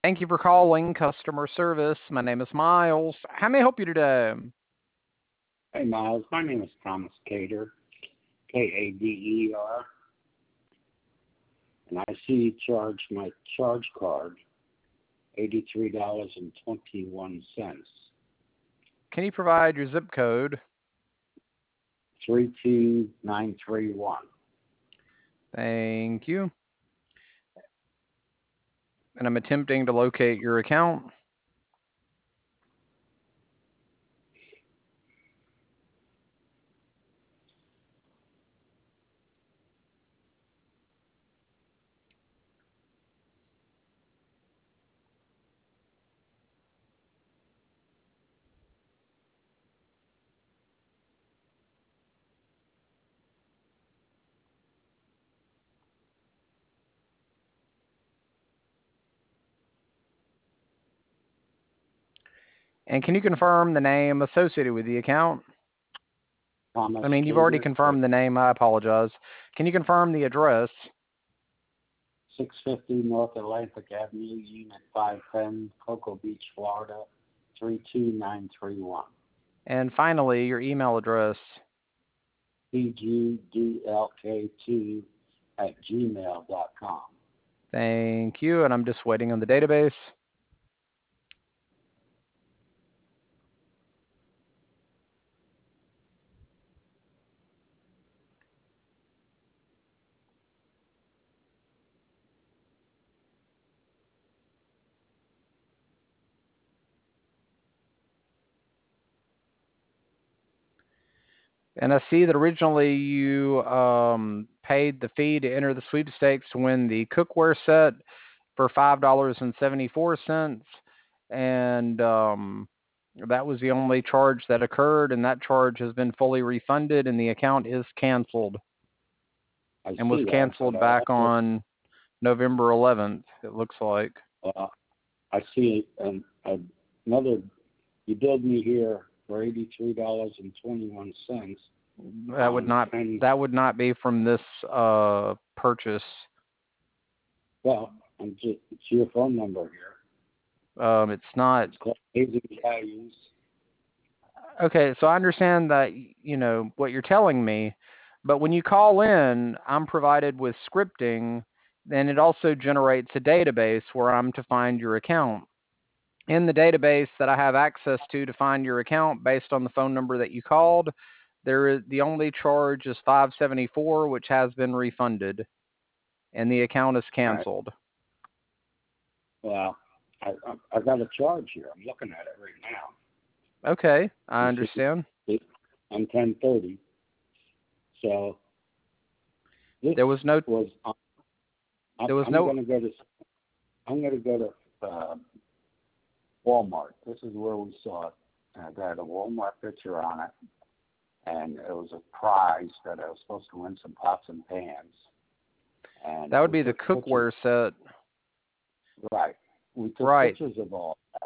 Thank you for calling customer service. My name is Miles. How may I help you today? Hey, Miles. My name is Thomas Cater, Kader, and I see you charged my charge card $83.21, Can you provide your zip code? 32931. Thank you. And I'm attempting to locate your account. And can you confirm the name associated with the account? Thomas You've already Cater, confirmed the name. I apologize. Can you confirm the address? 650 North Atlantic Avenue, Unit 510, Cocoa Beach, Florida, 32931. And finally, your email address. pgdlk2@gmail.com. Thank you. And I'm just waiting on the database. And I see that originally you paid the fee to enter the sweepstakes to win the cookware set for $5.74. And that was the only charge that occurred, and that charge has been fully refunded, and the account is canceled and was canceled back on November 11th, it looks like. I see another. You billed me here for $83.21. That would not be from this purchase. Well, it's your phone number here. It's not. It's called Amazing Values. Okay, so I understand that, what you're telling me, but when you call in, I'm provided with scripting, then it also generates a database where I'm to find your account. In the database that I have access to find your account based on the phone number that you called, the only charge is $5.74, which has been refunded, and the account is canceled. Well, I got a charge here. I'm looking at it right now. Okay, I understand. On 10/30. So there was no. I'm going to go to Walmart. This is where we saw it. And it had a Walmart picture on it, and it was a prize that I was supposed to win some pots and pans. And that would be the cookware set. Right. We took pictures of all that.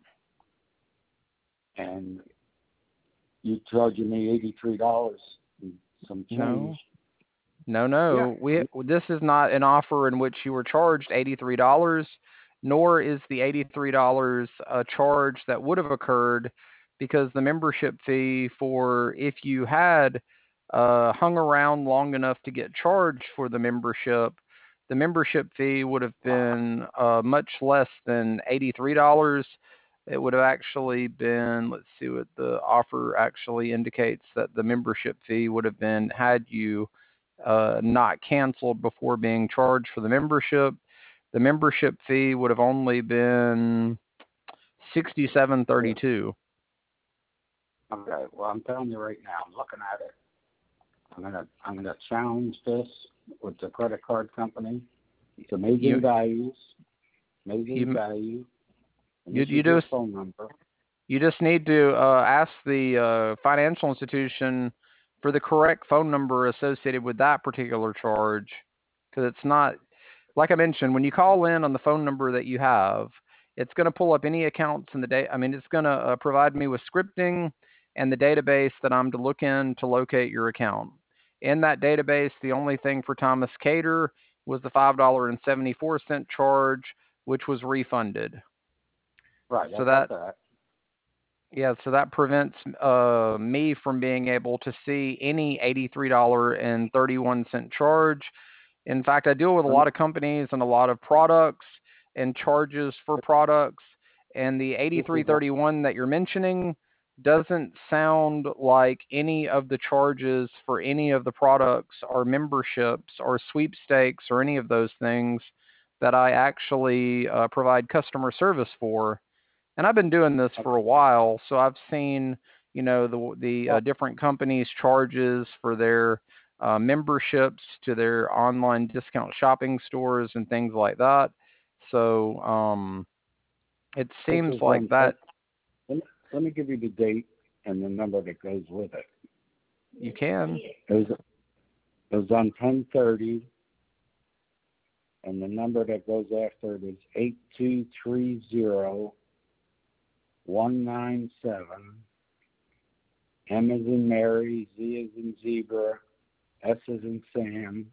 And you charging me $83 and some change. No. Yeah. This is not an offer in which you were charged $83, nor is the $83 a charge that would have occurred, because the membership fee for, if you had hung around long enough to get charged for the membership fee would have been much less than $83. It would have actually been, let's see what the offer actually indicates, that the membership fee would have been, had you not canceled before being charged for the membership fee would have only been $67.32. Okay, well, I'm telling you right now, I'm looking at it. I'm gonna challenge this with the credit card company. It's Amazing Values. Amazing Value. You just phone number. You just need to ask the financial institution for the correct phone number associated with that particular charge, because it's not, like I mentioned, when you call in on the phone number that you have, it's going to pull up any accounts in the day. It's going to provide me with scripting and the database that I'm to look in to locate your account. In that database, the only thing for Thomas Cater was the $5.74 charge which was refunded. Right. So that. so that prevents me from being able to see any $83.31 charge. In fact, I deal with a lot of companies and a lot of products and charges for products, and the 8331 that you're mentioning doesn't sound like any of the charges for any of the products or memberships or sweepstakes or any of those things that I actually provide customer service for. And I've been doing this for a while, so I've seen, the different companies' charges for their memberships to their online discount shopping stores and things like that. So it seems like that. Let me give you the date and the number that goes with it. You can. It was on 10/30, and the number that goes after it is 8230197. M as in Mary, Z as in Zebra, S as in Sam,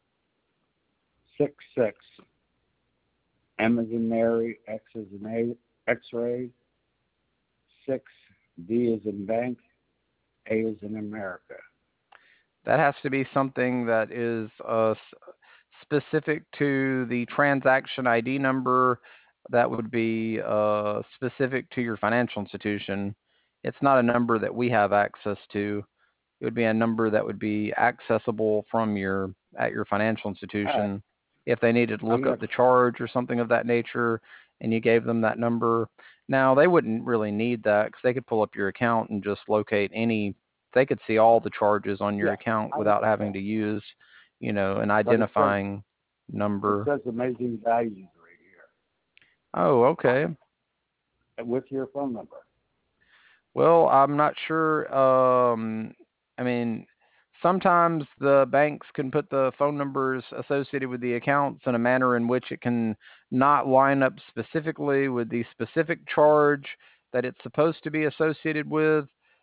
66. M as in Mary, X as in X-ray, 6. D as in bank, A as in America. That has to be something that is specific to the transaction ID number that would be specific to your financial institution. It's not a number that we have access to. It would be a number that would be accessible from your financial institution. If they needed to look up the charge or something of that nature and you gave them that number. Now, they wouldn't really need that because they could pull up your account and just locate they could see all the charges on your account without having to use, an identifying number. It says amazing values right here. Oh, okay. With your phone number. Well, I'm not sure. I mean, sometimes the banks can put the phone numbers associated with the accounts in a manner in which it can not line up specifically with the specific charge that it's supposed to be associated with.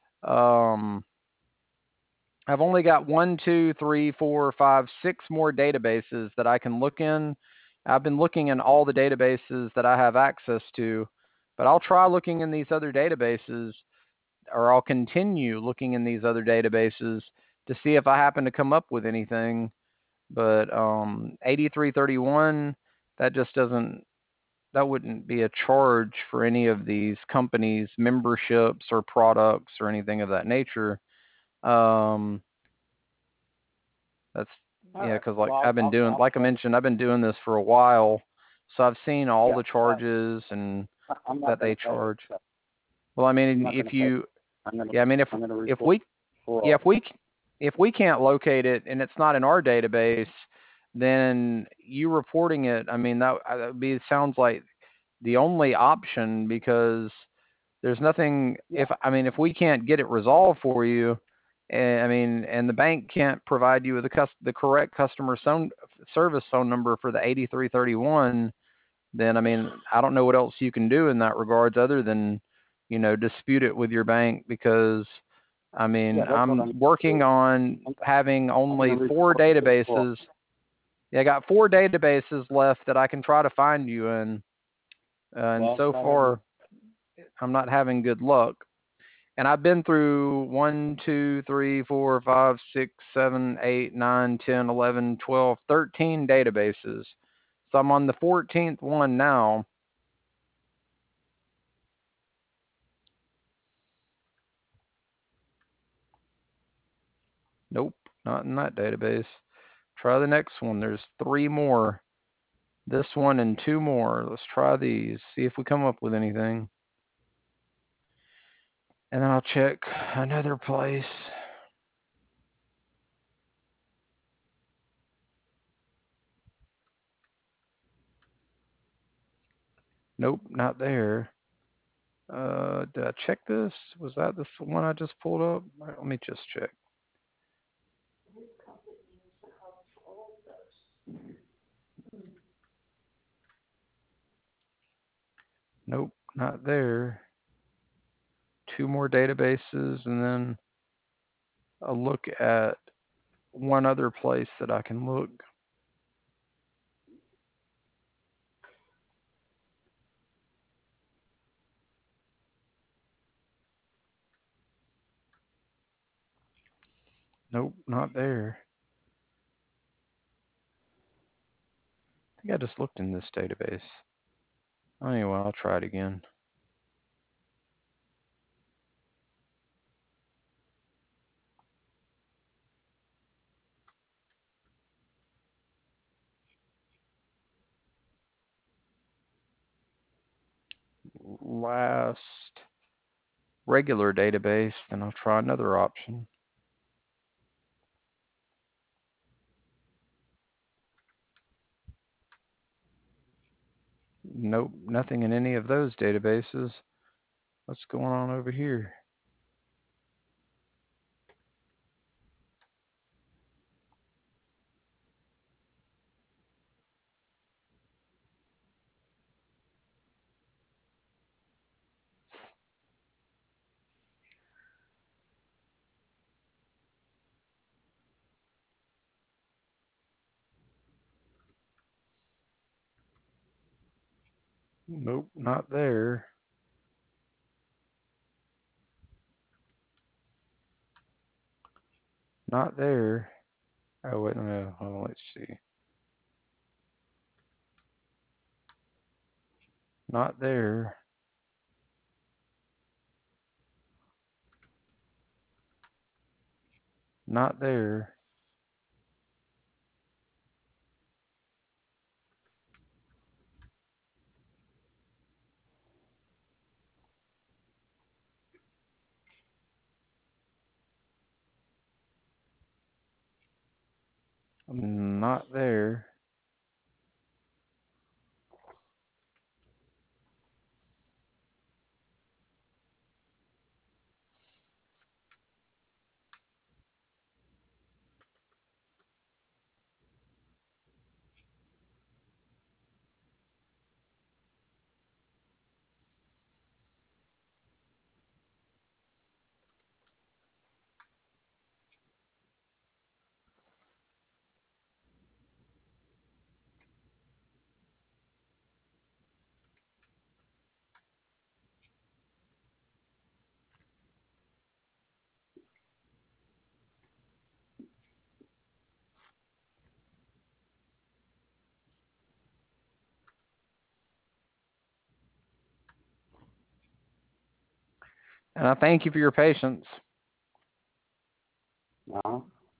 I've only got 1, 2, 3, 4, 5, 6 more databases that I can look in. I've been looking in all the databases that I have access to, but I'll try looking in these other databases, or I'll continue looking in these other databases to see if I happen to come up with anything. But 8331, that wouldn't be a charge for any of these companies' memberships or products or anything of that nature. That's because I mentioned, I've been doing this for a while, so I've seen all the charges and that they charge. Well, I mean, if we can't locate it and it's not in our database, then you reporting it, I mean, that sounds like the only option, because there's nothing. If we can't get it resolved for you, and the bank can't provide you with the correct customer service phone number for the 8331, then I don't know what else you can do in that regards other than dispute it with your bank, because I'm working on having only 4 databases. Yeah, I got 4 databases left that I can try to find you in, and so far I'm not having good luck. And I've been through 1, 2, 3, 4, 5, 6, 7, 8, 9, 10, 11, 12, 13 databases. So I'm on the 14th one now. Nope, not in that database. Try the next one. There's 3 more. This one and 2 more. Let's try these. See if we come up with anything. And then I'll check another place. Nope, not there. Did I check this? Was that this one I just pulled up? Let me just check. Nope, not there. 2 more databases, and then a look at one other place that I can look. Nope, not there. I think I just looked in this database. Anyway, I'll try it again. Last regular database, then I'll try another option. Nope, nothing in any of those databases. What's going on over here? Nope, not there. Not there. Oh, wait, no, hold on, let's see. Not there. Not there. Not there. And I thank you for your patience. No.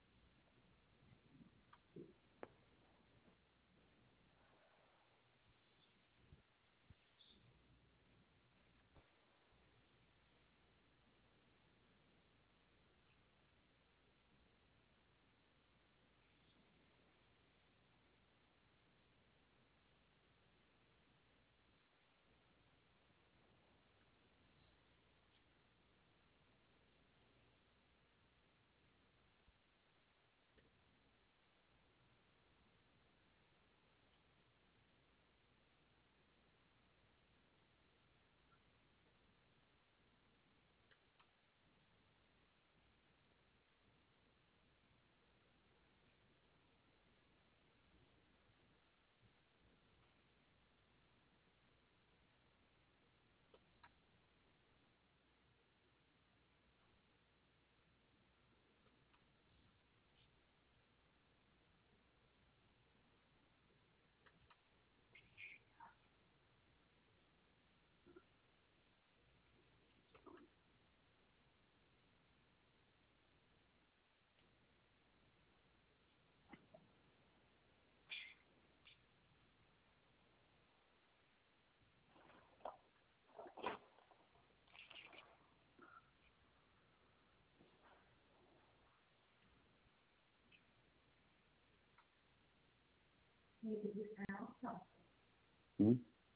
Hmm?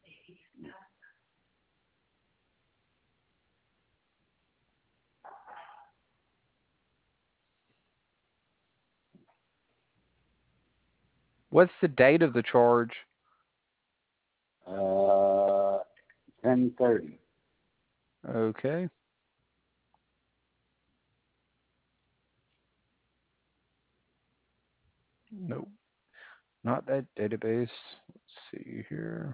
What's the date of the charge? 10:30. Okay. Nope. Not that database. Let's see here.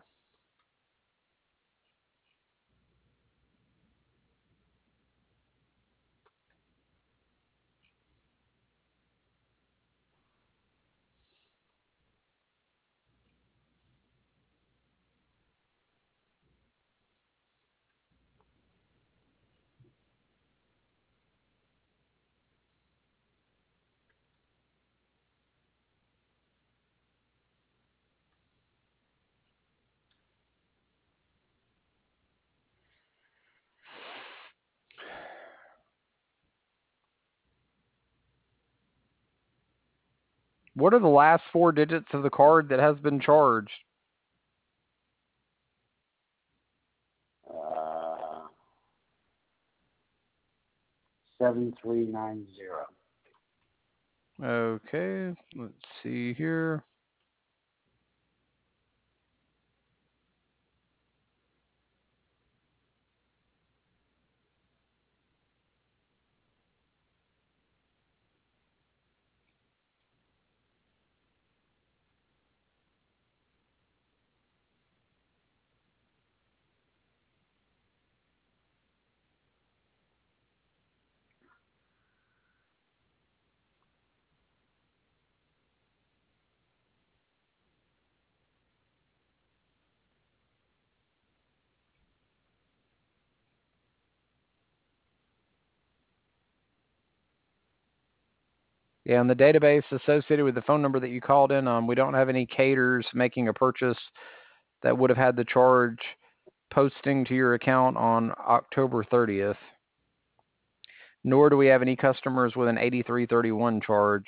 What are the last 4 digits of the card that has been charged? 7390. Okay, let's see here. Yeah, in the database associated with the phone number that you called in, we don't have any Caters making a purchase that would have had the charge posting to your account on October 30th. Nor do we have any customers with an 8331 charge.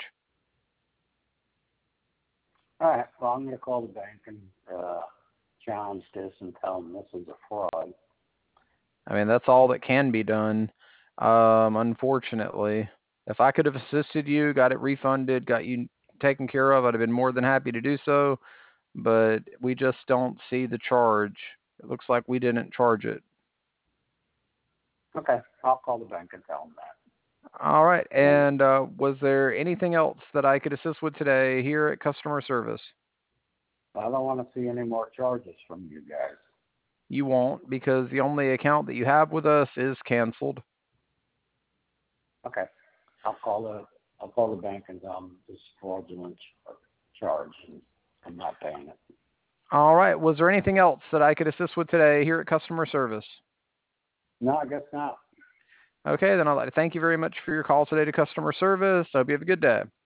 All right. Well, I'm going to call the bank and challenge this and tell them this is a fraud. I mean, that's all that can be done, unfortunately. If I could have assisted you, got it refunded, got you taken care of, I'd have been more than happy to do so. But we just don't see the charge. It looks like we didn't charge it. Okay. I'll call the bank and tell them that. All right. And was there anything else that I could assist with today here at customer service? I don't want to see any more charges from you guys. You won't, because the only account that you have with us is canceled. Okay. I'll call the bank and tell them this fraudulent charge, and I'm not paying it. All right. Was there anything else that I could assist with today here at customer service? No, I guess not. Okay, then I'd like to thank you very much for your call today to customer service. I hope you have a good day.